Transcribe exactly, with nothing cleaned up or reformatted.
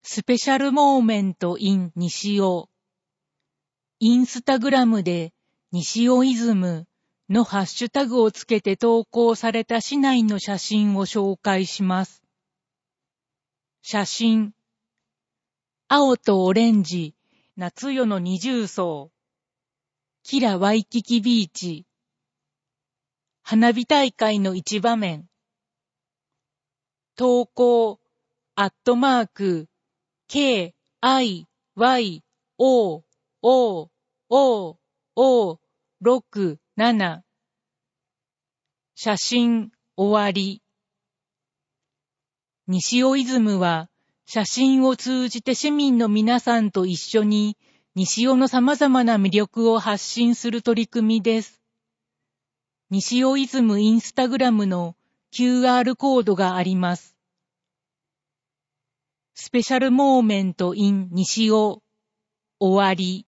スペシャルモーメント in 西尾。インスタグラムで西尾イズムのハッシュタグをつけて投稿された市内の写真を紹介します。写真。青とオレンジ、夏夜の二重奏。キラワイキキビーチ。花火大会の一場面。投稿、アットマーク、K、I、Y、O、O、O、O、ろく、なな。写真、終わり。西尾イズムは、写真を通じて市民の皆さんと一緒に、西尾の様々な魅力を発信する取り組みです。西尾イズムインスタグラムの キューアール コードがあります。スペシャルモーメント in 西尾。終わり。